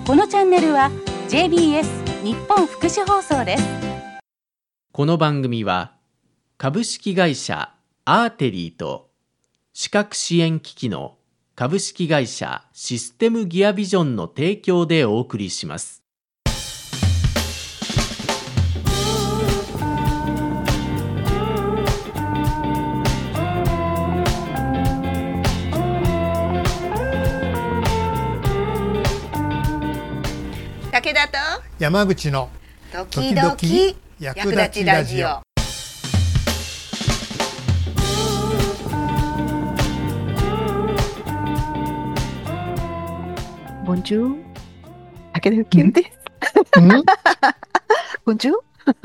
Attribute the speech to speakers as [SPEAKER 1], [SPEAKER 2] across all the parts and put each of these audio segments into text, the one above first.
[SPEAKER 1] このチャンネルは JBS 日本福祉放送です。
[SPEAKER 2] この番組は株式会社アーテリーと視覚支援機器の株式会社システムギアビジョンの提供でお送りします。
[SPEAKER 3] 武田と
[SPEAKER 4] 山口の
[SPEAKER 3] 時々役立ちラジオ。
[SPEAKER 5] ボンジュール武田健です。ボンジュール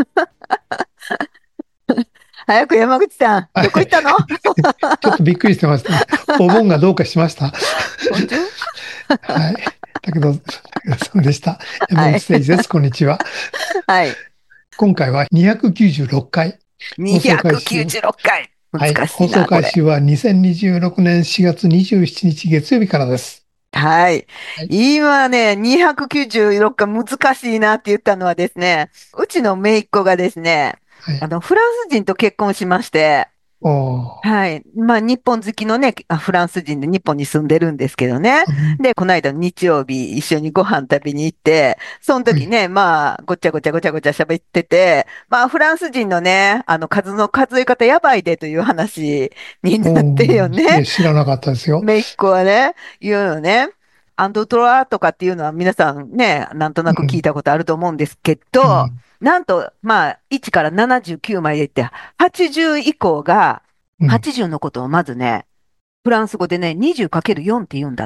[SPEAKER 5] 早く山口さん、どこ行ったの？
[SPEAKER 4] ちょっとびっくりしてました、ね。お盆がどうかしました。
[SPEAKER 5] ボンジュール
[SPEAKER 4] はい。武田さんでした。山口誠二です。こんにちは。
[SPEAKER 5] はい。
[SPEAKER 4] 今回は296回。
[SPEAKER 5] 296回。難しいな、
[SPEAKER 4] 放送開始は2026年4月27日月曜日からです。
[SPEAKER 5] はい。今ね、296回難しいなって言ったのはですね、うちの姪っ子がですね、フランス人と結婚しまして、はい。まあ、日本好きのね、フランス人で日本に住んでるんですけどね。で、この間日曜日一緒にご飯食べに行って、その時ね、まあ、ごちゃごちゃ喋ってて、まあ、フランス人のね、数の数え方やばいでという話になってよね。
[SPEAKER 4] 知らなかったですよ。
[SPEAKER 5] 姪っ子はね、言うのね。アンドトラとかっていうのは皆さんね、なんとなく聞いたことあると思うんですけど、なんと、まあ、1から79までいって、80以降が、80のことをまずね、フランス語でね、20×4 って言うんだって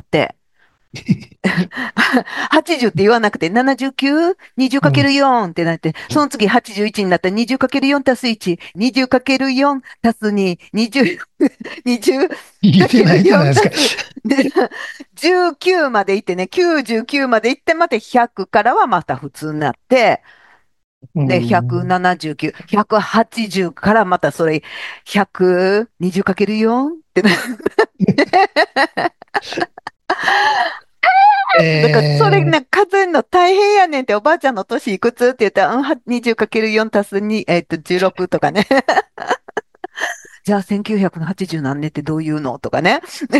[SPEAKER 5] 。80って言わなくて、79、20×4 ってなって、その次81になったら 20×4 足す1、20×4 足す2、20、
[SPEAKER 4] 言ってないじゃないですか。
[SPEAKER 5] で、19まで行ってね、99まで行って、また100からはまた普通になって、で、179、180からまたそれ、120×4 ってなってだからそれね、数えるの大変やねんって、おばあちゃんの年いくつって言ったら、20×4 足す2、16とかね。じゃあ1980何年ってどういうのとかね。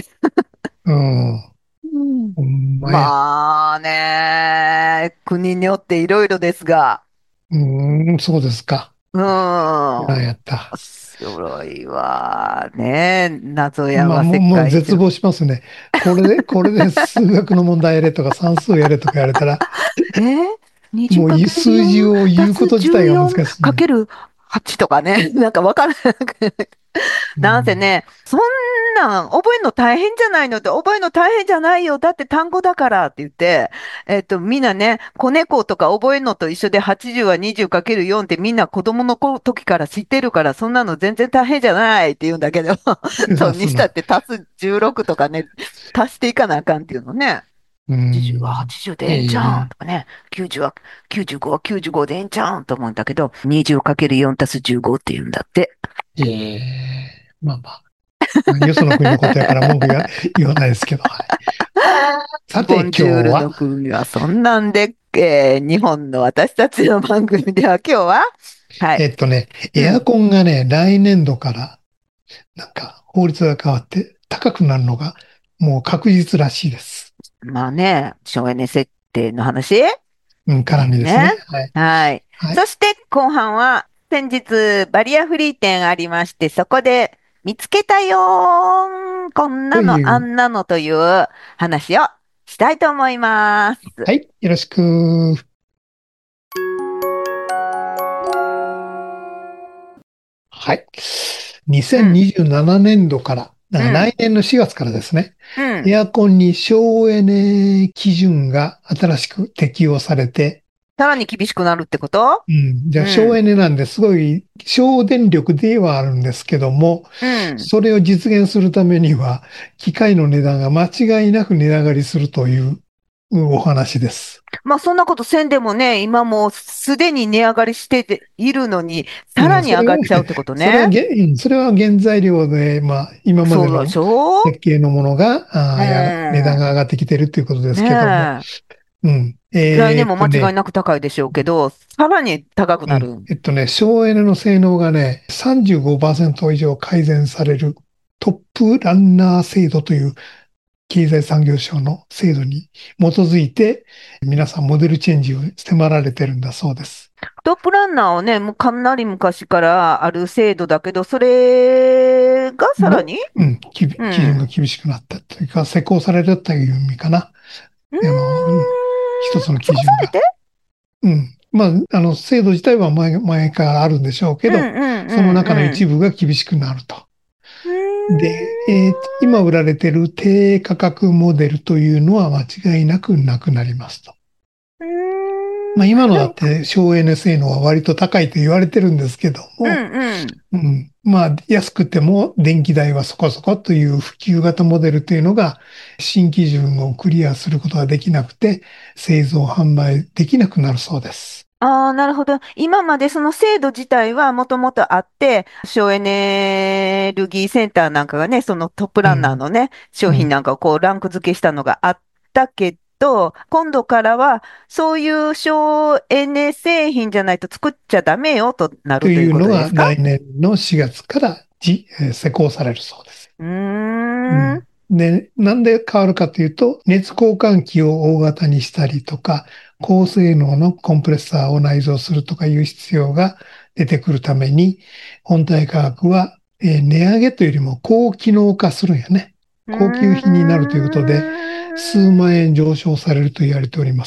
[SPEAKER 5] まあね、国によっていろいろですが。
[SPEAKER 4] そうですか。やった。
[SPEAKER 5] すごいわね。謎やは世界
[SPEAKER 4] もう絶望しますね。これで数学の問題やれとか算数やれとかやれたら、もう数字を言うこと自体が難しい。
[SPEAKER 5] かける8とかね。なんかわからなくなんせね、そんなん覚えるの大変じゃないのって、覚えるの大変じゃないよ。だって単語だからって言って、みんなね、子猫とか覚えるのと一緒で80は 20×4 ってみんな子供の時から知ってるから、そんなの全然大変じゃないって言うんだけど、そうにしたって足す16とかね、足していかなあかんっていうのね。80は80でええんちゃうんとかね、95は95でええんちゃうんと思うんだけど、20×4 足す15って言うんだって。
[SPEAKER 4] まあまあ。よその国のことやから文句言わないですけど。はい、さて、今日は。
[SPEAKER 5] の国はそんなんで、日本の私たちの番組では今日は、はい。
[SPEAKER 4] エアコンがね、来年度から、なんか法律が変わって高くなるのがもう確実らしいです。
[SPEAKER 5] まあね、省エネ設定の話
[SPEAKER 4] 絡みですね。
[SPEAKER 5] はい。そして後半は、先日バリアフリー展ありまして、そこで見つけたよーん、こんなのあんなのという話をしたいと思います。
[SPEAKER 4] はい、よろしく。はい。2027年度から、来年の4月からですね、エアコンに省エネ基準が新しく適用されて、
[SPEAKER 5] さらに厳しくなるってこと？
[SPEAKER 4] じゃあ省エネなんですごい省電力ではあるんですけども、それを実現するためには機械の値段が間違いなく値上がりするというお話です。
[SPEAKER 5] まあそんなことせんでもね、今もうすでに値上がりしているのに、さらに上がっちゃうってことね。
[SPEAKER 4] それは原材料で、まあ今までの設計のものが、値段が上がってきてるっていうことですけども、 うん。
[SPEAKER 5] 来年も間違いなく高いでしょうけど、さらに高くなる。
[SPEAKER 4] 省エネの性能がね、35%以上改善されるトップランナー制度という経済産業省の制度に基づいて、皆さんモデルチェンジを迫られてるんだそうです。
[SPEAKER 5] トップランナーはね、もうかなり昔からある制度だけど、それがさらに
[SPEAKER 4] 基準が厳しくなったというか、施行されるという意味かな。一つの基準が。まあ、制度自体は前からあるんでしょうけど、その中の一部が厳しくなると。で、今売られている低価格モデルというのは間違いなくなくなりますと。まあ、今のだって省エネ性能は割と高いと言われてるんですけども、まあ、安くても電気代はそこそこという普及型モデルというのが新基準をクリアすることができなくて製造販売できなくなるそうです。
[SPEAKER 5] ああ、なるほど。今までその制度自体はもともとあって、省エネルギーセンターなんかがね、そのトップランナーのね、商品なんかをこうランク付けしたのがあったけど、今度からはそういう省エネ製品じゃないと作っちゃダメよとなるということですか？
[SPEAKER 4] というのが来年の4月から施行されるそうです。で、なんで変わるかというと、熱交換器を大型にしたりとか、高性能のコンプレッサーを内蔵するとかいう必要が出てくるために、本体価格は値上げというよりも高機能化するんやね。高級品になるということで、数万円上昇されると言われております。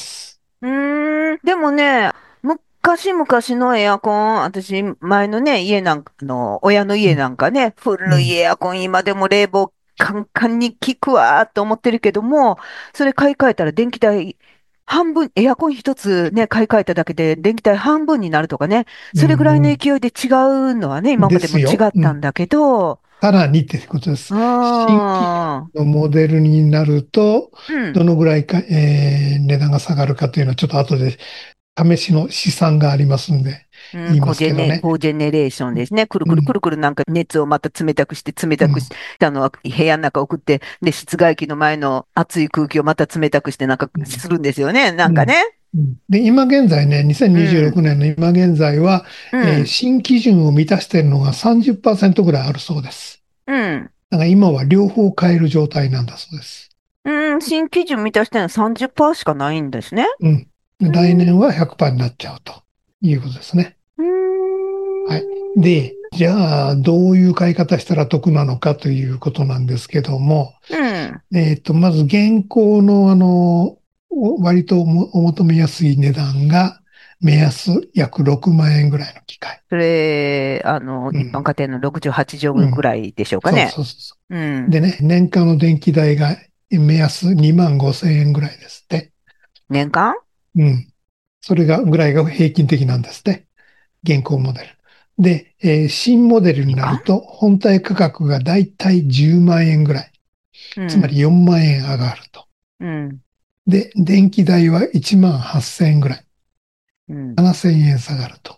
[SPEAKER 5] でもね、昔々のエアコン、私、前のね、家なんか親の家なんかね、古いエアコン、今でも冷房カンカンに効くわーと思ってるけども、それ買い替えたら電気代半分、エアコン一つね、買い替えただけで電気代半分になるとかね、それぐらいの勢いで違うのはね、今までも違ったんだけど、
[SPEAKER 4] さらにってことです。新規のモデルになると、どのぐらいか、値段が下がるかというのは、ちょっと後で試しの試算がありますんで、言いますけどね。
[SPEAKER 5] コージェネレーションですね。くるくるくるくるなんか熱をまた冷たくしてたのは部屋の中送って、で、室外機の前の熱い空気をまた冷たくしてなんかするんですよね。なんかね。
[SPEAKER 4] で、今現在ね、2026年の今現在は、新基準を満たしているのが 30% ぐらいあるそうです。だから今は両方変える状態なんだそうです。
[SPEAKER 5] 新基準満たしてるのは 30% しかないんですね。
[SPEAKER 4] 来年は 100% になっちゃうということですね。はい。で、じゃあ、どういう買い方したら得なのかということなんですけども、まず現行の割とお求めやすい値段が、目安約6万円ぐらいの機械。
[SPEAKER 5] それ、一般家庭の60、80ぐらいでしょうかね。
[SPEAKER 4] そう。でね、年間の電気代が目安2万5千円ぐらいですって。
[SPEAKER 5] 年間？
[SPEAKER 4] それぐらいが平均的なんですね。現行モデル。で、新モデルになると、本体価格がだいたい10万円ぐらい。つまり4万円上がると。で、電気代は1万8000円ぐらい。7000円下がると。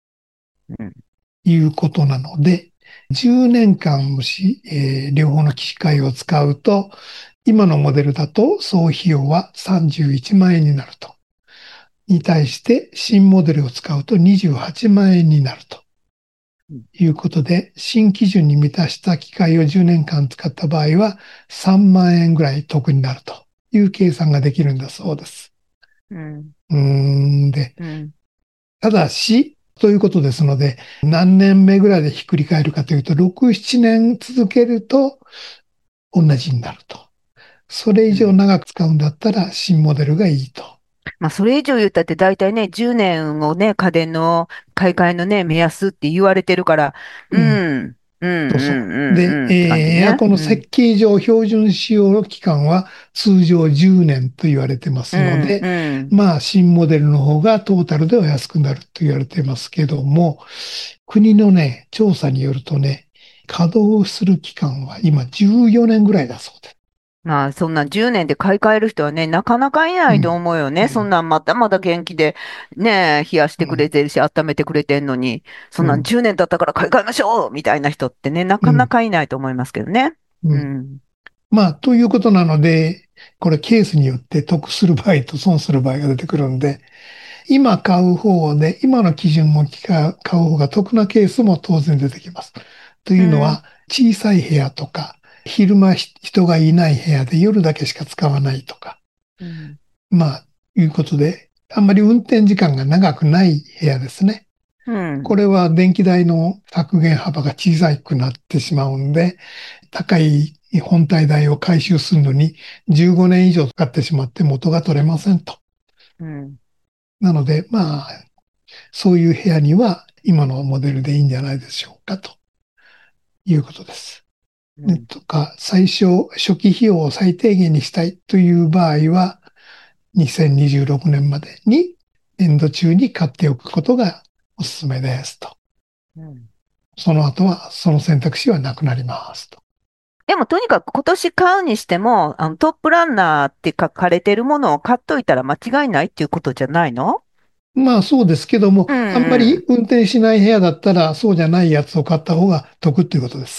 [SPEAKER 4] いうことなので、10年間もし、両方の機械を使うと、今のモデルだと総費用は31万円になると。に対して、新モデルを使うと28万円になると。いうことで、新基準に満たした機械を10年間使った場合は、3万円ぐらい得になるという計算ができるんだそうです。ただし、ということですので、何年目ぐらいでひっくり返るかというと、6、7年続けると同じになると。それ以上長く使うんだったら新モデルがいいと。
[SPEAKER 5] まあ、それ以上言ったって大体ね、10年をね、家電の買い替えのね、目安って言われてるから、
[SPEAKER 4] で、エアコンの設計上、標準使用期間は通常10年と言われてますので、まあ、新モデルの方がトータルでは安くなると言われてますけども、国のね、調査によるとね、稼働する期間は今14年ぐらいだそうです。
[SPEAKER 5] まあ、そんな10年で買い替える人はね、なかなかいないと思うよね。そんなんまだまだ元気で、ね、冷やしてくれてるし、温めてくれてんのに、そんなん10年経ったから買い替えましょうみたいな人ってね、なかなかいないと思いますけどね。
[SPEAKER 4] まあ、ということなので、 これケースによって得する場合と損する場合が出てくるんで、今買う方で、今の基準も買う方が得なケースも当然出てきます。というのは、小さい部屋とか、昼間人がいない部屋で夜だけしか使わないとか、まあ、いうことで、あんまり運転時間が長くない部屋ですね。これは電気代の削減幅が小さくなってしまうんで、高い本体代を回収するのに15年以上使ってしまって元が取れませんと。なので、まあ、そういう部屋には今のモデルでいいんじゃないでしょうかということです。とか、初期費用を最低限にしたいという場合は、2026年までに年度中に買っておくことがおすすめですと。その後はその選択肢はなくなりますと。
[SPEAKER 5] でもとにかく今年買うにしても、トップランナーって書かれてるものを買っといたら間違いないっていうことじゃないの？
[SPEAKER 4] まあそうですけども、あんまり運転しない部屋だったらそうじゃないやつを買った方が得っていうことです。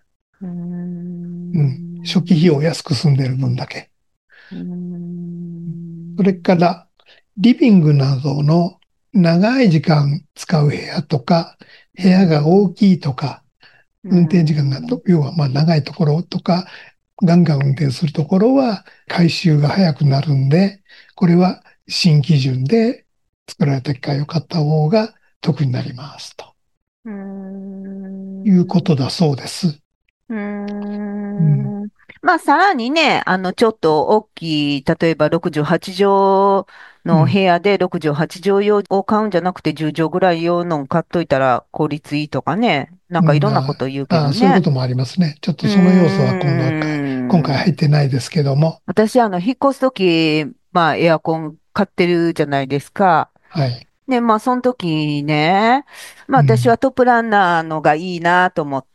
[SPEAKER 4] 初期費用を安く済んでいる分だけ。それから、リビングなどの長い時間使う部屋とか、部屋が大きいとか、運転時間が要はまあ長いところとか、ガンガン運転するところは回収が早くなるんで、これは新基準で作られた機械を買った方が得になりますと。いうことだそうです。
[SPEAKER 5] まあ、さらにね、ちょっと大きい、例えば68畳の部屋で68畳用を買うんじゃなくて10畳ぐらい用のを買っといたら効率いいとかね。なんかいろんなこと言うけどね。
[SPEAKER 4] そういうこともありますね。ちょっとその要素は今回入ってないですけども。
[SPEAKER 5] 私、引っ越すとき、まあ、エアコン買ってるじゃないですか。
[SPEAKER 4] はい。
[SPEAKER 5] で、まあ、その時ね、まあ、私はトップランナーのがいいなと思って、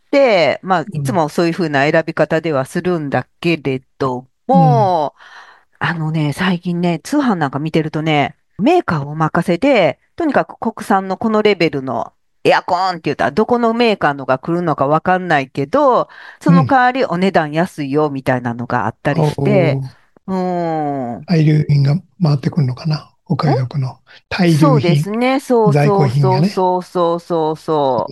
[SPEAKER 5] まあ、いつもそういうふうな選び方ではするんだけれども、最近ね、通販なんか見てるとね、メーカーお任せで、とにかく国産のこのレベルのエアコンって言ったら、どこのメーカーのが来るのかわかんないけど、その代わりお値段安いよみたいなのがあったりして、
[SPEAKER 4] 大流品が回ってくるのかな、お買い得の。大流品。
[SPEAKER 5] そうですね。そう
[SPEAKER 4] 在庫
[SPEAKER 5] そうそう
[SPEAKER 4] 品がね。
[SPEAKER 5] そうそうそうそう。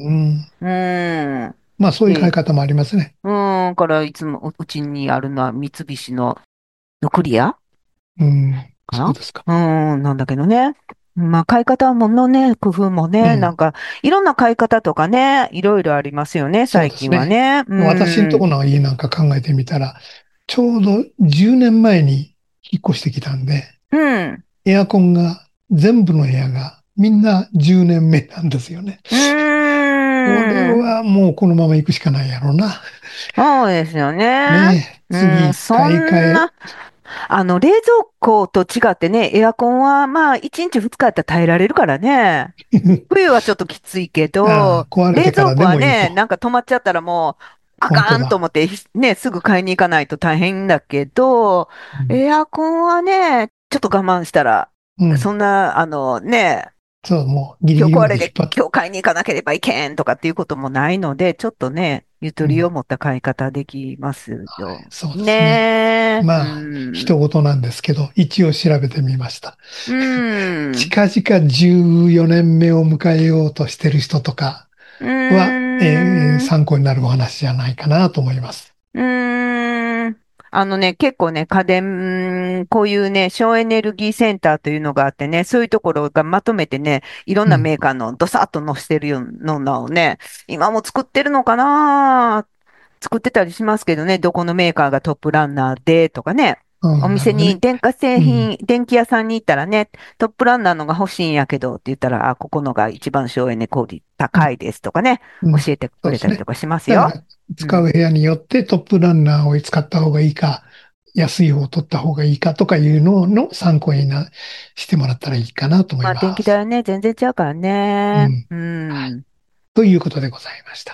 [SPEAKER 4] まあそういう買い方もありますね。
[SPEAKER 5] からいつもうちにあるのは三菱のヌクリアかな。
[SPEAKER 4] そうですか。
[SPEAKER 5] なんだけどね。まあ買い方ものね、工夫もね、なんかいろんな買い方とかね、いろいろありますよね、最近はね。
[SPEAKER 4] 私のところの家なんか考えてみたら、ちょうど10年前に引っ越してきたんで、エアコンが全部の部屋がみんな10年目なんですよね。これはもうこのまま行くしかないやろうな。
[SPEAKER 5] そうですよね。
[SPEAKER 4] ねえ、次
[SPEAKER 5] そ
[SPEAKER 4] 買い替え。
[SPEAKER 5] んな、冷蔵庫と違ってね、エアコンはまあ1日2日やったら耐えられるからね。冬はちょっときついけど、冷蔵
[SPEAKER 4] 壊れてから
[SPEAKER 5] 庫はね、
[SPEAKER 4] でもいいと。
[SPEAKER 5] なんか止まっちゃったらもう、あ
[SPEAKER 4] 本当だ。
[SPEAKER 5] かんと思って、ね、すぐ買いに行かないと大変だけど、エアコンはね、ちょっと我慢したら、そんな、ね、
[SPEAKER 4] そう、もうギリギリ
[SPEAKER 5] 今日壊れて
[SPEAKER 4] まで引っ張って。
[SPEAKER 5] 今日買いに行かなければいけんとかっていうこともないので、ちょっとね、ゆとりを持った買い方できますよ。
[SPEAKER 4] そうですね。
[SPEAKER 5] ねえ。
[SPEAKER 4] まあ、人事なんですけど、一応調べてみました。近々14年目を迎えようとしてる人とかは、参考になるお話じゃないかなと思います。
[SPEAKER 5] 結構ね、家電、こういうね、省エネルギーセンターというのがあってね、そういうところがまとめてね、いろんなメーカーのドサッと載せてるようなのをね、今も作ってるのかな、作ってたりしますけどね、どこのメーカーがトップランナーでとかね、お店に電化製品、電気屋さんに行ったらね、トップランナーのが欲しいんやけどって言ったら、ここのが一番省エネ効率高いですとかね、教えてくれたりとかしますよ。
[SPEAKER 4] 使う部屋によってトップランナーを使った方がいいか、安い方を取った方がいいかとかいうのの参考にしてもらったらいいかなと思います。
[SPEAKER 5] 電気代はね、全然違うからね。
[SPEAKER 4] ということでございました。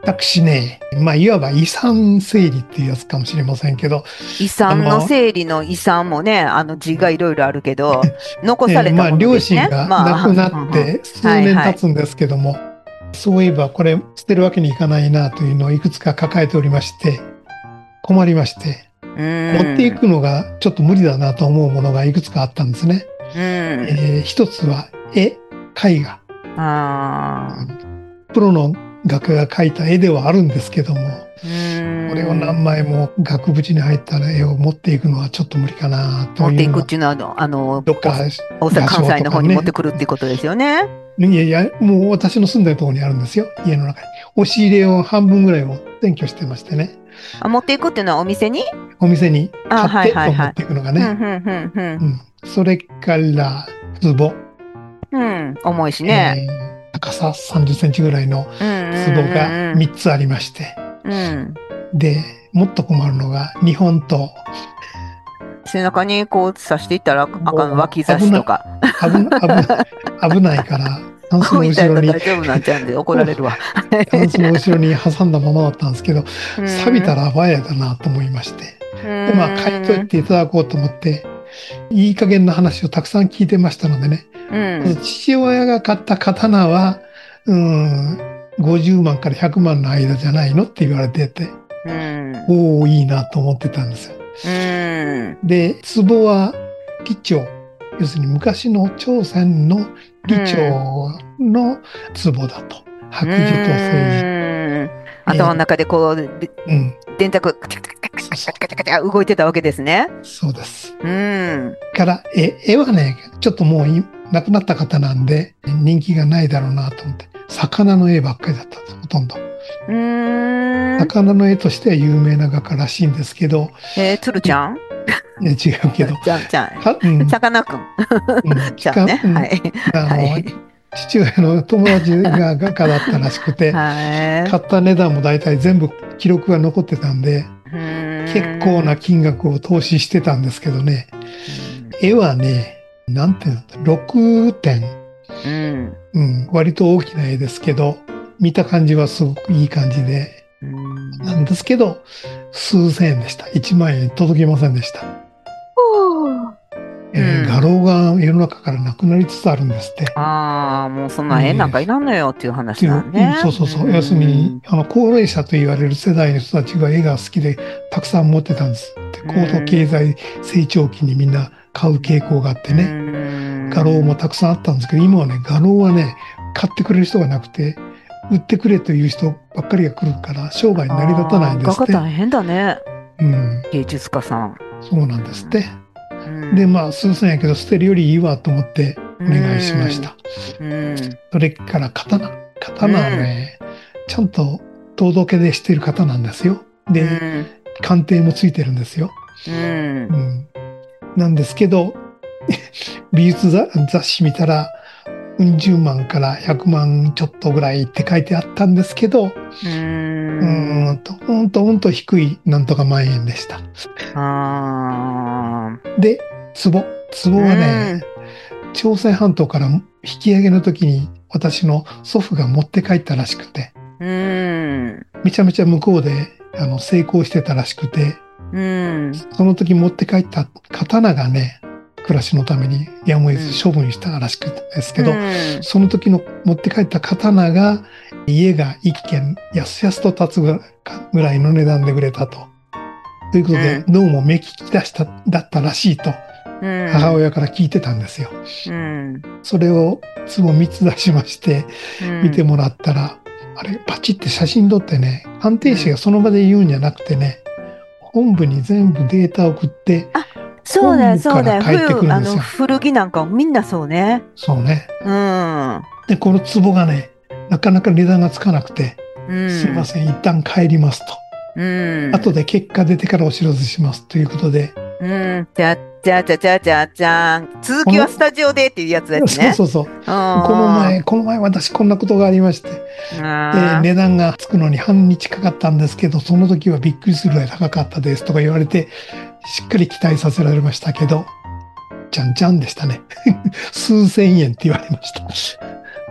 [SPEAKER 4] 私ね、いわば遺産整理っていうやつかもしれませんけど、
[SPEAKER 5] 遺産の整理の遺産もね、字がいろいろあるけど、残されたもの
[SPEAKER 4] 両
[SPEAKER 5] ですね。
[SPEAKER 4] 親が亡くなって数年経つんですけども、そういえばこれ捨てるわけにいかないなというのをいくつか抱えておりまして、困りまして、持っていくのがちょっと無理だなと思うものがいくつかあったんですね。一つは絵画。プロの画家が描いた絵ではあるんですけども、これを何枚も額縁に入った絵を持っていくのはちょっと無理かなというのは。
[SPEAKER 5] 持っていくっていうのは、
[SPEAKER 4] どっか
[SPEAKER 5] 大阪、関西の方に持ってくるっていうことですよね。
[SPEAKER 4] いや、もう私の住んでるところにあるんですよ、家の中に。押し入れを半分ぐらいを占拠してましてね。
[SPEAKER 5] 持っていくっていうのはお店に
[SPEAKER 4] 買って持っていくのがね。それから壺。
[SPEAKER 5] 重いしね。
[SPEAKER 4] 高さ30センチぐらいの壺が3つありまして。で、もっと困るのが2本と。
[SPEAKER 5] 背中にこう刺していったらあかん脇差しとか。
[SPEAKER 4] 危ないから、タンスの後ろに。
[SPEAKER 5] 大丈夫なんちゃうんで怒られるわ。
[SPEAKER 4] タンスの後ろに挟んだままだったんですけど、錆びたら危ないだなと思いまして。で、買い取っていただこうと思って、いい加減な話をたくさん聞いてましたのでね。父親が買った刀は、50万から100万の間じゃないのって言われてて、おお、いいなと思ってたんですよ。で、壺は議長、要するに昔の朝鮮の議長の壺だと。白寿と政治。
[SPEAKER 5] 頭の中でこう、電卓、動いてたわけですね。
[SPEAKER 4] そうです。から、絵はね、ちょっともう亡くなった方なんで、人気がないだろうなと思って、魚の絵ばっかりだったんです、ほとんど。魚の絵としては有名な画家らしいんですけど。
[SPEAKER 5] 鶴ちゃん？
[SPEAKER 4] いや、違うけど。
[SPEAKER 5] さかなクン。じゃあね。はい。
[SPEAKER 4] 父親の友達が画家だったらしくて、買った値段も大体全部記録が残ってたんで、結構な金額を投資してたんですけどね。絵はね、なんていうの、6点。割と大きな絵ですけど、見た感じはすごくいい感じで、なんですけど、数千円でした。1万円届きませんでした。画廊が世の中からなくなりつつあるんですって。
[SPEAKER 5] もうそんな絵なんかいらんのよっていう話なんね。
[SPEAKER 4] そう。要するに、高齢者と言われる世代の人たちが絵が好きでたくさん持ってたんです。高度経済成長期にみんな買う傾向があってね。画廊もたくさんあったんですけど、今はね、画廊はね、買ってくれる人がなくて、売ってくれという人ばっかりが来るから商売に成り立たないんですって。
[SPEAKER 5] 画家大変だね。芸術家さん。
[SPEAKER 4] そうなんですって。で、数千円やけど捨てるよりいいわと思ってお願いしました。それから刀はね、ちゃんと陶土家でしてる刀なんですよ。で、鑑定もついてるんですよ。なんですけど、美術雑誌見たら、10万から100万ちょっとぐらいって書いてあったんですけど、うんと低いなんとか万円でした。で、壺はね、朝鮮半島から引き上げの時に私の祖父が持って帰ったらしくて、めちゃめちゃ向こうで成功してたらしくて、その時持って帰った刀がね、暮らしのためにやむを得ず処分したらしくてですけど、その時の持って帰った刀が家が一軒やすやすと建つぐらいの値段で売れたと。ということで、どうも目利きだったらしいと、母親から聞いてたんですよ。それを壺3つ出しまして、見てもらったら、あれ、パチって写真撮ってね、鑑定士がその場で言うんじゃなくてね、本部に全部データを送って、
[SPEAKER 5] そうだよ。古着なんかみんなそうね。
[SPEAKER 4] そうね。で、この壺がね、なかなか値段がつかなくて、すいません、一旦帰りますと。後で結果出てからお知らせしますということで。
[SPEAKER 5] じゃーん。続きはスタジオでっていうやつですね。
[SPEAKER 4] そう。この前私こんなことがありまして、値段がつくのに半日かかったんですけど、その時はびっくりするぐらい高かったですとか言われて、しっかり期待させられましたけど、じゃんじゃんでしたね。数千円って言われました。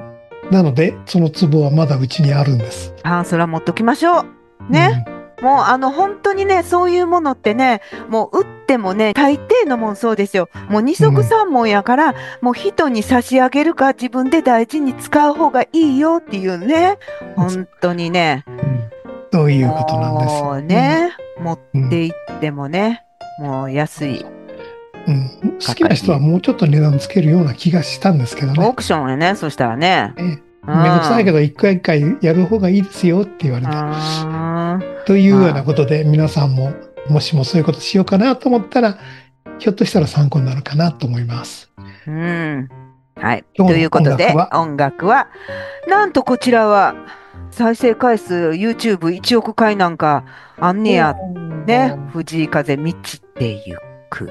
[SPEAKER 4] なので、その壺はまだうちにあるんです。
[SPEAKER 5] それは持っときましょう。ね。もう本当にね、そういうものってね、もう売ってもね、大抵のもんそうですよ。もう二足三門やから、もう人に差し上げるか自分で大事に使う方がいいよっていうね、本当にね。
[SPEAKER 4] そういうことなんです。
[SPEAKER 5] もうね、持って行ってもね、もう安い。
[SPEAKER 4] 好きな人はもうちょっと値段つけるような気がしたんですけどね。
[SPEAKER 5] オークションやね、そしたらね。
[SPEAKER 4] めんどくさいけど一回一回やる方がいいですよって言われて。というようなことで皆さんももしもそういうことしようかなと思ったらひょっとしたら参考になるかなと思います。
[SPEAKER 5] はい。ということで音楽はなんとこちらは再生回数 YouTube1 億回なんかあんねやね。藤井風満ちてゆく。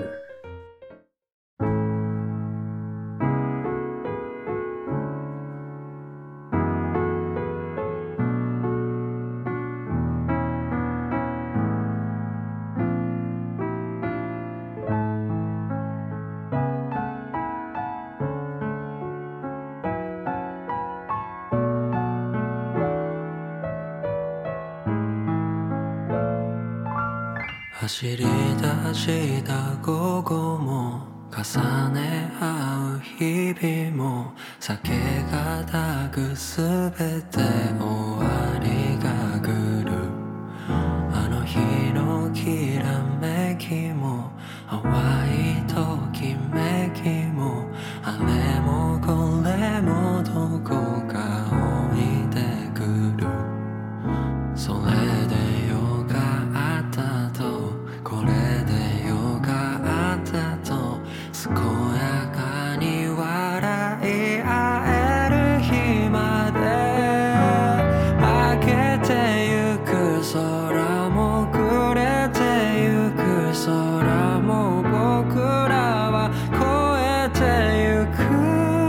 [SPEAKER 6] 走り出した午後も重ね合う日々も酒がたくすべて終わりが来る。あの日のきらめきも淡いときめきもあれもこれもどこか置いてくる。それでよかったとこれでよかったと健やかに笑い合える日まで負けてゆく空も暮れてゆく空も僕らは越えてゆく。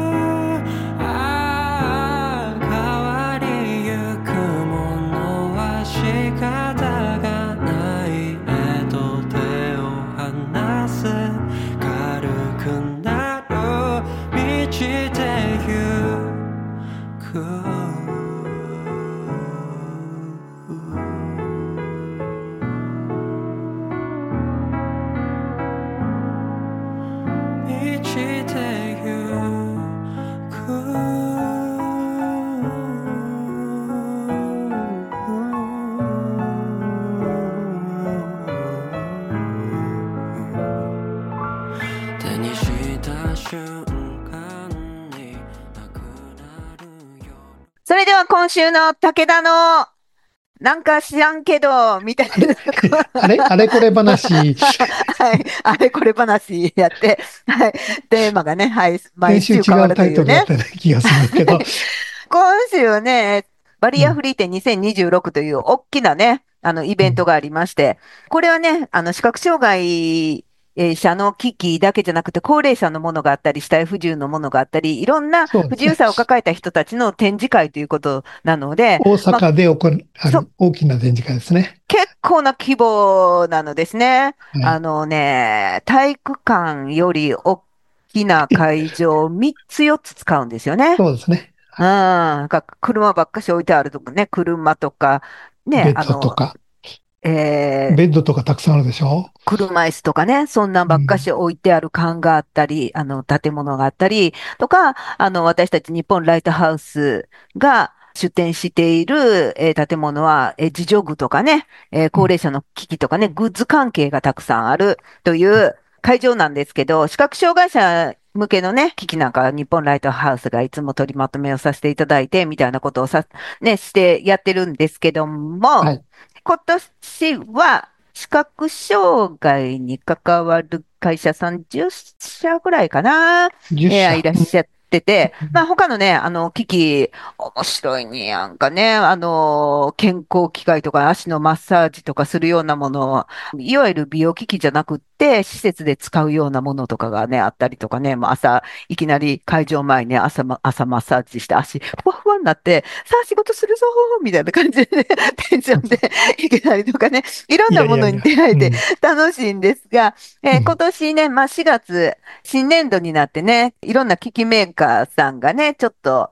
[SPEAKER 6] 変わりゆくものは仕方がないへと手を離す。軽くなる満ちてゆく。満ちてゆく。手にした瞬間になくなるよ。
[SPEAKER 5] それでは今週の武田のなんか知らんけどみたいな
[SPEAKER 4] あれこれ話
[SPEAKER 5] はい、あれこれ話やって、はい、テーマがね、はい、毎週変わるというね。
[SPEAKER 4] 先週違うタイトルだった気がするけど。
[SPEAKER 5] 今週ね、バリアフリー展2026という大きなね、イベントがありまして、これはね、視覚障害者の機器だけじゃなくて、高齢者のものがあったり、肢体不自由のものがあったり、いろんな不自由さを抱えた人たちの展示会ということなので、
[SPEAKER 4] 大阪である大きな展示会ですね。
[SPEAKER 5] 結構な規模なのですね。体育館より大きな会場3つ4つ使うんですよね。
[SPEAKER 4] そうですね。
[SPEAKER 5] 車ばっかし置いてあるとかね、車とか、ね、
[SPEAKER 4] ベッドとか。ベッドとかたくさんあるでしょ。
[SPEAKER 5] 車椅子とかね、そんなんばっかし置いてある館があったり、建物があったりとか、私たち日本ライトハウスが出展している、建物は、自助具とかね、高齢者の機器とかね、グッズ関係がたくさんあるという会場なんですけど、視覚障害者向けのね、機器なんか日本ライトハウスがいつも取りまとめをさせていただいて、みたいなことをしてやってるんですけども、今年は視覚障害に関わる会社さん10社ぐらいかな、いらっしゃってて、他のね、機器、面白いにやんかね、健康機械とか足のマッサージとかするようなもの、いわゆる美容機器じゃなくって、施設で使うようなものとかがね、あったりとかね、朝、いきなり会場前に朝マッサージして足、ふわふわになって、さあ仕事するぞーみたいな感じでね、テンションでいきなりとかね、いろんなものに出会えて楽しいんですが、今年ね、4月、新年度になってね、いろんな機器メーカーさんがね、ちょっと、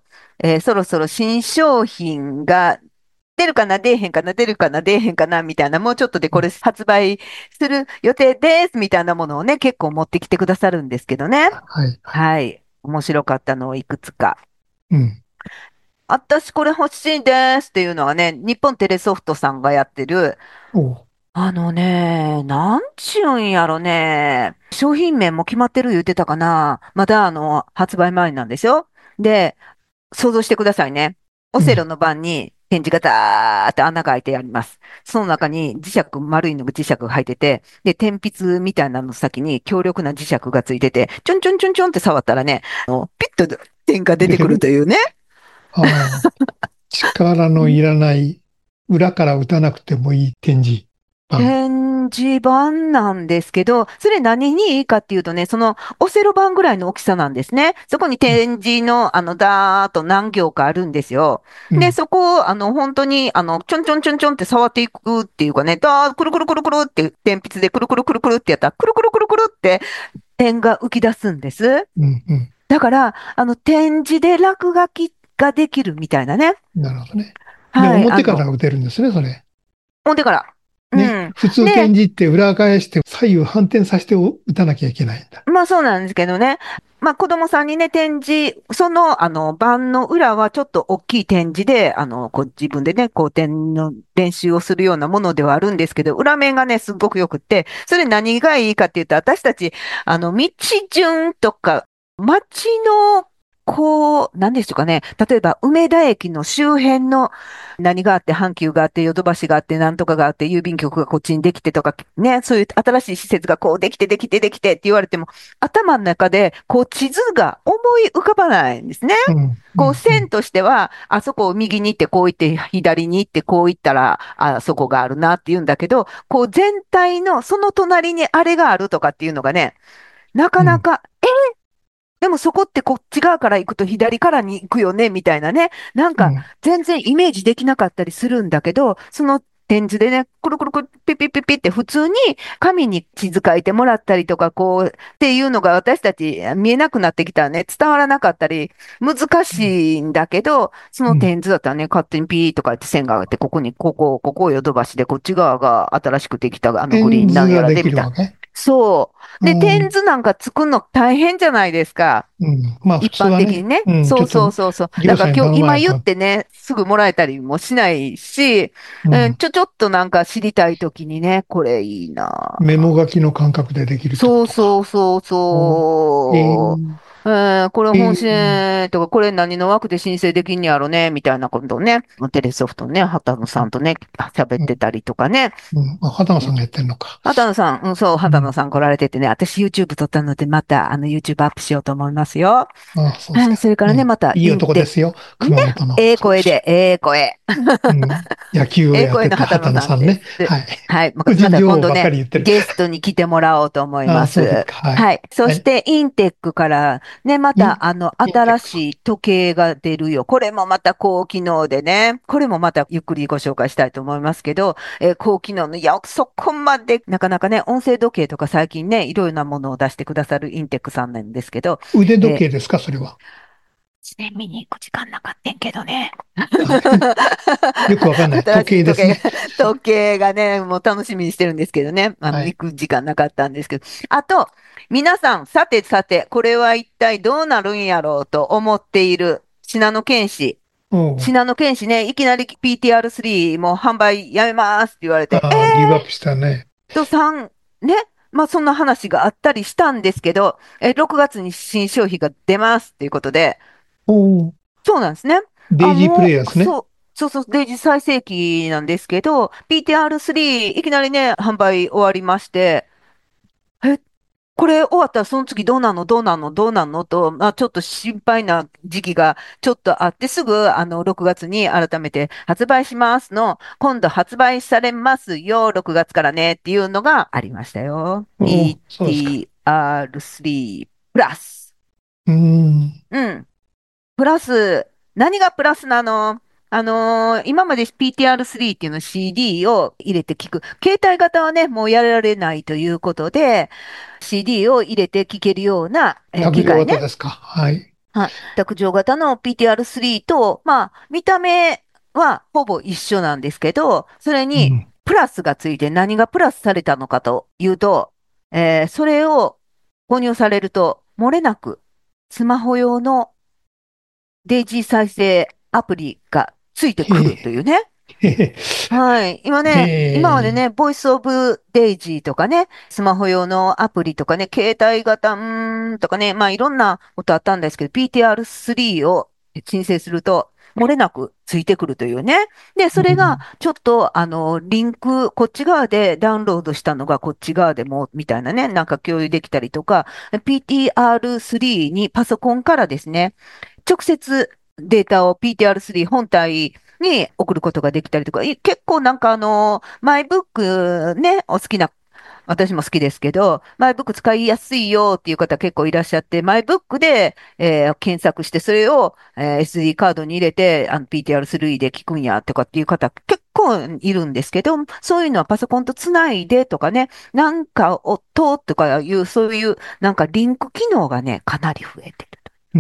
[SPEAKER 5] そろそろ新商品が出るかな、出えへんかな、出るかな、出えへんかな、みたいな、もうちょっとでこれ発売する予定です、みたいなものをね、結構持ってきてくださるんですけどね。
[SPEAKER 4] はい。
[SPEAKER 5] はい。面白かったのをいくつか。
[SPEAKER 4] うん。
[SPEAKER 5] 私これ欲しいですっていうのはね、日本テレソフトさんがやってる、
[SPEAKER 4] おう。
[SPEAKER 5] なんちゅうんやろね。商品名も決まってる言ってたかな。まだ発売前なんですよ。で、想像してくださいね。オ
[SPEAKER 4] うん。
[SPEAKER 5] セロの盤にペンチがダーって穴が開いてあります。その中に磁石、丸いのが磁石が入ってて、で、鉛筆みたいなの先に強力な磁石がついてて、ちょんちょんちょんちょんって触ったらね、ピッと点が出てくる
[SPEAKER 4] 出てる。
[SPEAKER 5] というね。
[SPEAKER 4] ああ、力のいらない、裏から打たなくてもいい展示板。
[SPEAKER 5] 展示板なんですけど、それ何にいいかっていうとね、そのオセロ板ぐらいの大きさなんですね。そこに展示の、ダーッと何行かあるんですよ。で、
[SPEAKER 4] うん。
[SPEAKER 5] そこを、本当に、ちょんちょんちょんちょんって触っていくっていうかね、ダー、くるくるくるくるって鉛筆でくるくるくるくるってやったら、くるくるくるくるって点が浮き出すんです。
[SPEAKER 4] うん。うん。
[SPEAKER 5] だから、展示で落書きができるみたいなね。
[SPEAKER 4] なるほどね。で、
[SPEAKER 5] はい、
[SPEAKER 4] 表から打てるんですね、それ。
[SPEAKER 5] ほんでから。う
[SPEAKER 4] ね。
[SPEAKER 5] ん。
[SPEAKER 4] 普通展
[SPEAKER 5] で、
[SPEAKER 4] 示って裏返して左右反転させて打たなきゃいけないんだ。
[SPEAKER 5] まあそうなんですけどね。まあ子供さんにね、展示、その、盤の裏はちょっと大きい展示で、こう自分でね、こう点の練習をするようなものではあるんですけど、裏面がね、すごく良くって、それ何がいいかっていうと、私たち、道順とか、街の、こう、何でしょうかね。例えば、梅田駅の周辺の何があって、阪急があって、ヨドバシがあって、なんとかがあって、郵便局がこっちにできてとか、ね、そういう新しい施設がこうできて、できて、できてって言われても、頭の中で、こう、地図が思い浮かばないんですね。
[SPEAKER 4] うん。う
[SPEAKER 5] こう、
[SPEAKER 4] ん。うん。
[SPEAKER 5] 線としては、あそこを右に行って、こう行って、左に行って、こう行ったら、あそこがあるなって言うんだけど、こう、全体の、その隣にあれがあるとかっていうのがね、なか
[SPEAKER 4] うん。
[SPEAKER 5] なか、でもそこってこっち側から行くと左からに行くよね、みたいなね。なんか
[SPEAKER 4] うん。
[SPEAKER 5] 全然イメージできなかったりするんだけど、その点図でね、くるくるくる、ピッピッピッピッって普通に紙に地図書いてもらったりとか、こう、っていうのが私たち見えなくなってきたらね、伝わらなかったり、難しいんだけど、その
[SPEAKER 4] うん。
[SPEAKER 5] 点図だったらね、勝手にピーとか言って線があって、ここに、ここをヨドバシで、こっち側が新しくできたグリーンなんや
[SPEAKER 4] 展図がで
[SPEAKER 5] らでみたいな。
[SPEAKER 4] きるわけ。
[SPEAKER 5] そう。で、
[SPEAKER 4] うん。
[SPEAKER 5] 点図なんか作るの大変じゃないですか。
[SPEAKER 4] うん。まあ普
[SPEAKER 5] 一般
[SPEAKER 4] 通はね、
[SPEAKER 5] 的にね。
[SPEAKER 4] うん、ち
[SPEAKER 5] そう
[SPEAKER 4] ょっと
[SPEAKER 5] そうそうそう。だ
[SPEAKER 4] 業者に
[SPEAKER 5] から今日、今言っ
[SPEAKER 4] 頼まないと。
[SPEAKER 5] てね、すぐもらえたりもしないし、
[SPEAKER 4] うん。
[SPEAKER 5] ちょっとなんか知りたいときにね、これいいな。
[SPEAKER 4] メモ書きの感覚でできるってこ
[SPEAKER 5] そう
[SPEAKER 4] とか。
[SPEAKER 5] そうそう
[SPEAKER 4] うん。
[SPEAKER 5] そう。これ本
[SPEAKER 4] ー
[SPEAKER 5] 申とか、これ何の枠で申請できんねやろね、みたいなことをね、テレソフトね、畑野さんとね、喋っ
[SPEAKER 4] うん。
[SPEAKER 5] てたりとかね。
[SPEAKER 4] うん。あ、畑野さんがやってんのか。
[SPEAKER 5] 畑野さん、そう、
[SPEAKER 4] うん。
[SPEAKER 5] 畑野さん来られててね、私 YouTube 撮ったので、またYouTube アップしようと思いますよ。
[SPEAKER 4] あ、そうですか。
[SPEAKER 5] それからね、
[SPEAKER 4] うん。
[SPEAKER 5] また、
[SPEAKER 4] いい男ですよ。
[SPEAKER 5] ね、
[SPEAKER 4] 熊本の。
[SPEAKER 5] ええ声で、ええ声。
[SPEAKER 4] うん。野球を
[SPEAKER 5] ええ
[SPEAKER 4] やってた
[SPEAKER 5] 声の畑野さんで
[SPEAKER 4] 畑野さんね。
[SPEAKER 5] す。
[SPEAKER 4] はい。
[SPEAKER 5] はい。
[SPEAKER 4] 個
[SPEAKER 5] また
[SPEAKER 4] 人情報ばっか
[SPEAKER 5] 今度ね、
[SPEAKER 4] り言ってる。
[SPEAKER 5] ゲストに来てもらおうと思い
[SPEAKER 4] あ、
[SPEAKER 5] ます。
[SPEAKER 4] そうですか。はい。
[SPEAKER 5] はい。そ
[SPEAKER 4] はい。
[SPEAKER 5] して、インテックからね、ま
[SPEAKER 4] イン、
[SPEAKER 5] た、
[SPEAKER 4] インテックさん。
[SPEAKER 5] 新しい時計が出るよ。これもまた高機能でね、これもまたゆっくりご紹介したいと思いますけど、高機能の、いや、そこまで、なかなかね、音声時計とか最近ね、いろいろなものを出してくださるインテックさんなんですけど、
[SPEAKER 4] 腕時
[SPEAKER 5] えー
[SPEAKER 4] 計ですか、それは。
[SPEAKER 5] ちなみに行く時間なかったんけどね。
[SPEAKER 4] はい。よくわかんない。時
[SPEAKER 5] 新しい時計が、
[SPEAKER 4] 計ですね。
[SPEAKER 5] 時計がね、もう楽しみにしてるんですけどね。
[SPEAKER 4] はい。
[SPEAKER 5] 行く時間なかったんですけど。あと、皆さん、さてさて、これは一体どうなるんやろうと思っている信濃剣士。
[SPEAKER 4] おう。
[SPEAKER 5] 信濃剣士ね、いきなり PTR3 もう販売やめますって言われて、
[SPEAKER 4] ああ、ギブアップしたね。
[SPEAKER 5] 3、ね、まあそんな話があったりしたんですけど、6月に新商品が出ますっていうことで、
[SPEAKER 4] おう。
[SPEAKER 5] そうなんですね。
[SPEAKER 4] デイジープレイヤーですね。
[SPEAKER 5] デジ最盛期なんですけど、PTR3 いきなりね、販売終わりまして、え、これ終わったらその次どうなんのどうなんのどうなんのと、まあちょっと心配な時期がちょっとあって、すぐ6月に改めて発売しますの、今度発売されますよ、6月からねっていうのがありましたよ。
[SPEAKER 4] おう、そうですか。
[SPEAKER 5] PTR3 プラス。
[SPEAKER 4] うーん。
[SPEAKER 5] うん。プラス、何がプラスなの？今まで PTR3 っていうの CD を入れて聞く。携帯型はね、もうやられないということで、CD を入れて聞けるような、
[SPEAKER 4] タブレオ
[SPEAKER 5] 機械ね。
[SPEAKER 4] 型ですか。はい。
[SPEAKER 5] はい。卓上型の PTR3 と、まあ、見た目はほぼ一緒なんですけど、それに
[SPEAKER 4] うん。
[SPEAKER 5] プラスがついて何がプラスされたのかというと、それを購入されると、漏れなくスマホ用のデイジー再生アプリがついてくるというね。
[SPEAKER 4] へへ
[SPEAKER 5] はい。今まで
[SPEAKER 4] へ
[SPEAKER 5] ね、ボイスオブデイジーとかね、スマホ用のアプリとかね、携帯型、とかね、まあいろんなことあったんですけど、PTR3 を申請すると、漏れなくついてくるというね。で、それが、ちょっと、リンク、こっち側でダウンロードしたのがこっち側でも、みたいなね、なんか共有できたりとか、PTR3 にパソコンからですね、直接データを PTR3 本体に送ることができたりとか、結構なんかマイブックね、お好きな、私も好きですけど、マイブック使いやすいよっていう方結構いらっしゃって、マイブックで、検索して、それを、SD カードに入れて、PTR3 で聞くんやとかっていう方結構いるんですけど、そういうのはパソコンとつないでとかね、なんか音とかいう、そういうなんかリンク機能がね、かなり増えてる。
[SPEAKER 4] うん。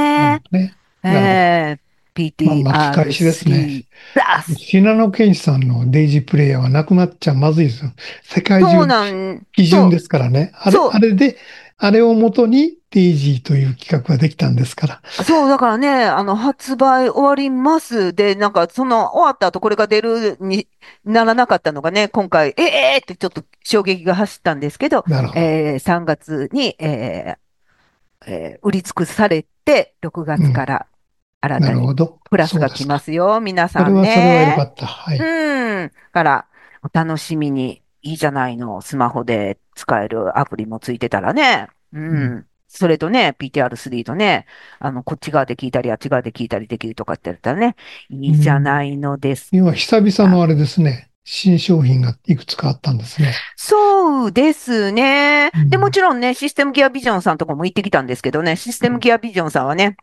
[SPEAKER 4] なる
[SPEAKER 5] ね
[SPEAKER 4] ほどね。
[SPEAKER 5] え、
[SPEAKER 4] なるほど。まあ、巻き返しですね。
[SPEAKER 5] PTR3 プラス。
[SPEAKER 4] 信濃健志さんのデイジープレイヤーはなくなっちゃまずいですよ。世界中
[SPEAKER 5] そう
[SPEAKER 4] の
[SPEAKER 5] なん
[SPEAKER 4] 基準ですからね。
[SPEAKER 5] そう、
[SPEAKER 4] あれをもとにデイジーという企画ができたんですから。
[SPEAKER 5] そう、だからね、発売終わりますで、なんか、その、終わった後これが出るにならなかったのがね、今回、ってちょっと衝撃が走ったんですけど、
[SPEAKER 4] なるほど。
[SPEAKER 5] 3月に、売り尽くされて、6
[SPEAKER 4] うん。
[SPEAKER 5] 月から新たに
[SPEAKER 4] なるほど。
[SPEAKER 5] プラスが来
[SPEAKER 4] そうですか。
[SPEAKER 5] ますよ、皆さん
[SPEAKER 4] それはよか
[SPEAKER 5] ね。
[SPEAKER 4] った。はい。
[SPEAKER 5] から、お楽しみに、いいじゃないの、スマホで使えるアプリもついてたらね。
[SPEAKER 4] うん。
[SPEAKER 5] それとね、PTR3 とね、こっち側で聞いたり、あっち側で聞いたりできるとかってやったらね、いいじゃ
[SPEAKER 4] うん。
[SPEAKER 5] ないのです
[SPEAKER 4] 今、久々
[SPEAKER 5] か。
[SPEAKER 4] のあれですね。新商品がいくつかあったんですね。
[SPEAKER 5] そうですね。で、も
[SPEAKER 4] うん。
[SPEAKER 5] ちろんね、システムギアビジョンさんとこも行ってきたんですけどね、システムギアビジョンさんはね、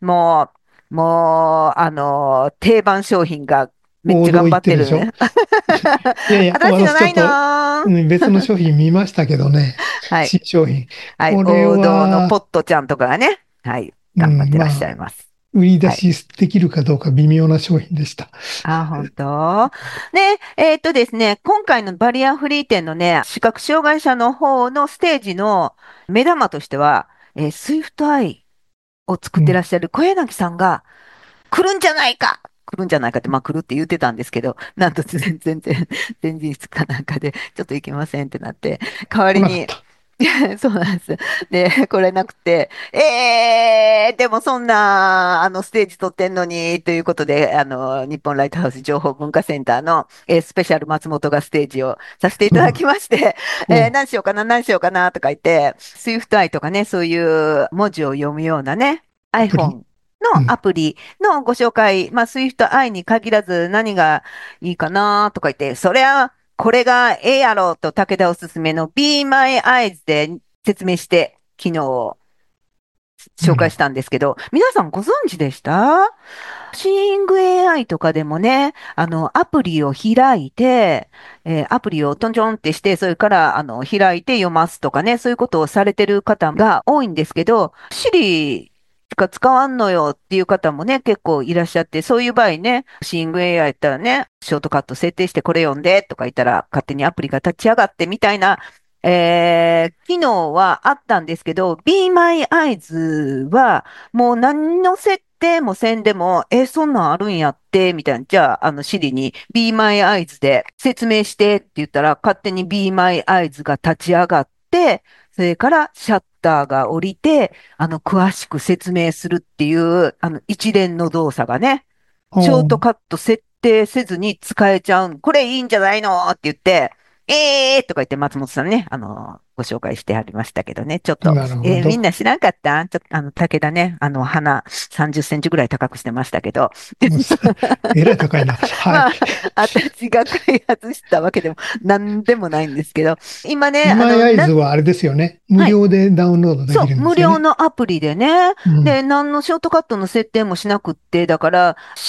[SPEAKER 5] 定番商品がめっちゃ頑
[SPEAKER 4] 王道行
[SPEAKER 5] 張ってるね。
[SPEAKER 4] ってるでしょ？いやいや、
[SPEAKER 5] 私じゃない
[SPEAKER 4] 私ちょっと、
[SPEAKER 5] の。
[SPEAKER 4] 別の商品見ましたけどね。
[SPEAKER 5] はい。
[SPEAKER 4] 新商品。
[SPEAKER 5] はい。
[SPEAKER 4] これ
[SPEAKER 5] 王道のポ
[SPEAKER 4] は、
[SPEAKER 5] ットちゃんとかがね、はい。
[SPEAKER 4] うん、
[SPEAKER 5] 頑張ってらっしゃ
[SPEAKER 4] まあ、
[SPEAKER 5] います。
[SPEAKER 4] 売り出
[SPEAKER 5] はい。
[SPEAKER 4] しできるかどうか微妙な商品でした。
[SPEAKER 5] あ、本当ね、ですね、今回のバリアフリー展のね、視覚障害者の方のステージの目玉としては、スイフトアイを作
[SPEAKER 4] うん。
[SPEAKER 5] ってらっしゃる小柳さんが来るんじゃないか来るんじゃないかって、まあ来るって言ってたんですけど、なんと前日かなんかで、ちょっと行けませんってなって、代わりに、
[SPEAKER 4] 来なかった。
[SPEAKER 5] そうなんです。で、来れなくて、でもそんな、ステージ取ってんのに、ということで、日本ライトハウス情報文化センターの、スペシャル松本がステージをさせていただきまして、
[SPEAKER 4] おう、
[SPEAKER 5] 何しようかな、何しようかな、とか言って、スイフトアイとかね、そういう文字を読むようなね、
[SPEAKER 4] アプリ。
[SPEAKER 5] iPhone のア
[SPEAKER 4] うん。
[SPEAKER 5] プリのご紹介、まあ、Swift i に限らず何がいいかなとか言って、そりゃ、これがええやろと武田おすすめの Be My Eyes で説明して、昨日紹介し
[SPEAKER 4] なるほど。
[SPEAKER 5] たんですけど、皆さんご存知でした？シーイング AI とかでもね、アプリを開いて、アプリをトンチョンってして、それから、開いて読ますとかね、そういうことをされてる方が多いんですけど、Siri しか使わんのよっていう方もね、結構いらっしゃって、そういう場合ね、シーイング AI やったらね、ショートカット設定してこれ読んでとか言ったら、勝手にアプリが立ち上がってみたいな、機能はあったんですけど、Be My Eyes は、もう何の設定もせんでも、そんなんあるんやって、みたいな。じゃあ、シリに Be My Eyes で説明してって言ったら、勝手に Be My Eyes が立ち上がって、それからシャッターが降りて、詳しく説明するっていう、一連の動作がね、ショー
[SPEAKER 4] おう、
[SPEAKER 5] トカット設定せずに使えちゃう。これいいんじゃないのって言って、とか言って松本さんね、ご紹介してありましたけどね、ちょっと、
[SPEAKER 4] なるほど。
[SPEAKER 5] みんな知らんかった？ちょっと、武田ね、鼻30センチぐらい高くしてましたけど、
[SPEAKER 4] もうえらい高いな。はい。
[SPEAKER 5] まあ、私が開発したわけでもなんでもないんですけど、今ね、
[SPEAKER 4] 今井合図はあれですよね。無
[SPEAKER 5] はい。
[SPEAKER 4] 料でダウンロードでき
[SPEAKER 5] そう、
[SPEAKER 4] るんで
[SPEAKER 5] 無
[SPEAKER 4] すよね。
[SPEAKER 5] 料のアプリでね。
[SPEAKER 4] うん。
[SPEAKER 5] で、何のショートカットの設定もしなくって、だから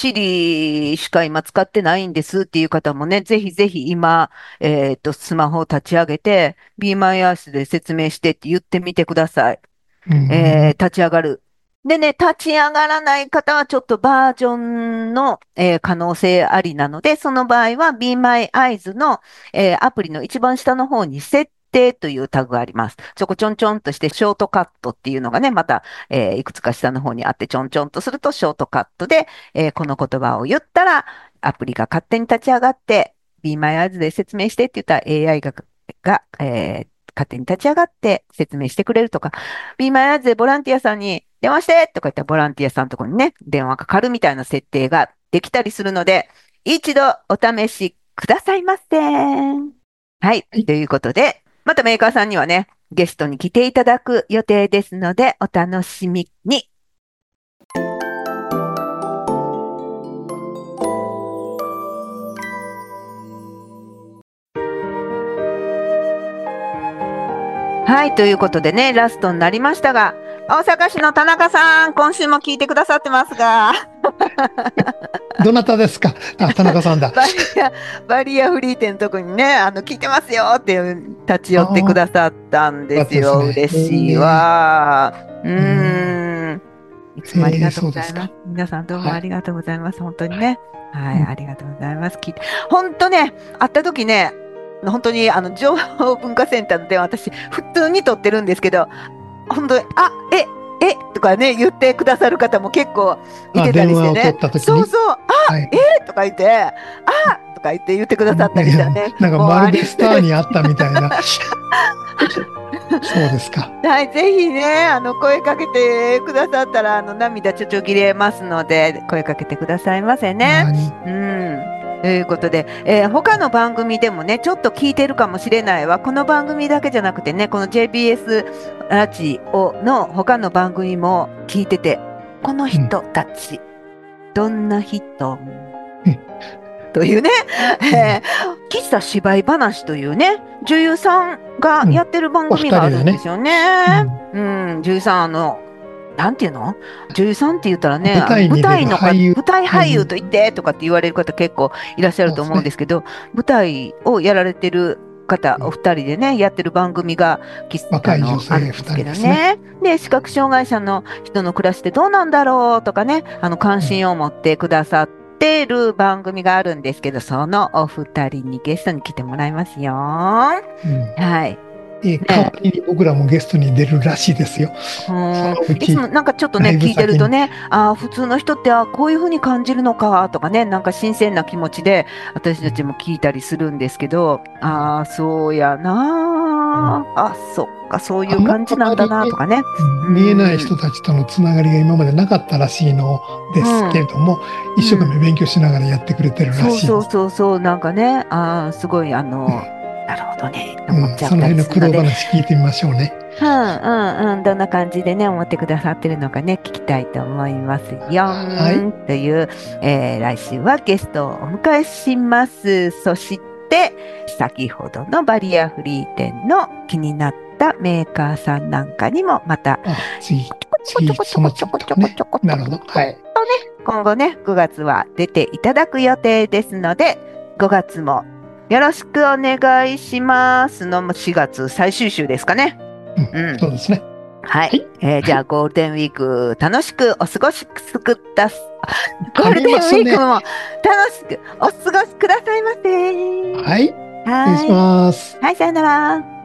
[SPEAKER 5] 、Siri しか今使ってないんですっていう方もね、ぜひぜひ今、スマホを立ち上げて、Be My Earth で説明してって言ってみてください。
[SPEAKER 4] うん。
[SPEAKER 5] 立ち上がる。 でね、立ち上がらない方はちょっとバージョンの、可能性ありなので、その場合は Be My Eyes の、アプリの一番下の方に設定というタグがあります。そこちょんちょんとしてショートカットっていうのがね、また、いくつか下の方にあってちょんちょんとするとショートカットで、この言葉を言ったらアプリが勝手に立ち上がって、Be My Eyes で説明してって言ったら AI が、勝手に立ち上がって説明してくれるとか、Be My Eyes でボランティアさんに電話してとか言ったらボランティアさんのところにね、電話がかかるみたいな設定ができたりするので、一度お試しくださいませ。はい。ということで、またメーカーさんにはね、ゲストに来ていただく予定ですので、お楽しみに。はい。ということでね、ラストになりましたが、大阪市の田中さん、今週も聞いてくださってますが。
[SPEAKER 4] どなたですか？田中さんだ。
[SPEAKER 5] バリアフリー店のとこにね、聞いてますよって立ち寄ってくださったんですよ。嬉しいわ。いつもありがとうございます。皆さんどうもありがとうございます。本当にね。はい、ありがとうございます。本当ね、会った時ね、本当に情報文化センターの電話、私、普通に取ってるんですけど、本当に、とかね、言ってくださる方も結構いてたりしてね。そうそう、とか言って、とか言ってくださったりしてね。
[SPEAKER 4] なんかまるでスターに会ったみたいな。そうですか。
[SPEAKER 5] はい、ぜひね、声かけてくださったら、涙ちょちょぎれますので、声かけてくださいませね。ということで、他の番組でもね、ちょっと聞いてるかもしれないわ。この番組だけじゃなくてね、この JBS ラジオの他の番組も聞いてて、この人たち、どんな人、というね、喫茶芝居話というね、女優さんがやってる番組があるんですよね。女優さん、なんていうの？女優さんって言ったらね、舞台俳優と言ってとかって言われる方結構いらっしゃると思うんですけど、舞台をやられてる方、お二人でね、やってる番組が
[SPEAKER 4] 若い女性2人ですね。
[SPEAKER 5] で、視覚障害者の人の暮らしってどうなんだろうとかね、関心を持ってくださってる番組があるんですけど、そのお二人にゲストに来てもらいますよ。はい。
[SPEAKER 4] 代わりに僕らもゲストに出るらしいですよ。
[SPEAKER 5] いつもなんかちょっとね、聞いてるとね、普通の人ってこういうふうに感じるのかとかね、なんか新鮮な気持ちで私たちも聞いたりするんですけど、そうやな、そっか、そういう感じなんだなとかね。
[SPEAKER 4] 見えない人たちとのつながりが今までなかったらしいのですけれども、一生懸命勉強しながらやってくれてるらしい。
[SPEAKER 5] そう、なんかね、すごいなるほどね。
[SPEAKER 4] その辺の苦労話聞いてみましょうね。
[SPEAKER 5] どんな感じでね、思ってくださってるのかね、聞きたいと思いますよ。という、来週はゲストをお迎えします。そして、先ほどのバリアフリー店の気になったメーカーさんなんかにもまた、
[SPEAKER 4] なるほど。はい。
[SPEAKER 5] 今後ね、5月は出ていただく予定ですので、5月もよろしくお願いしますの4月最終週ですかね。
[SPEAKER 4] そうですね。
[SPEAKER 5] はい。じゃあゴールデンウィーク楽しくお過ごしください。ゴールデンウィークも楽しくお過ごしくださいませ。
[SPEAKER 4] はい。失礼します。
[SPEAKER 5] はい、さよなら。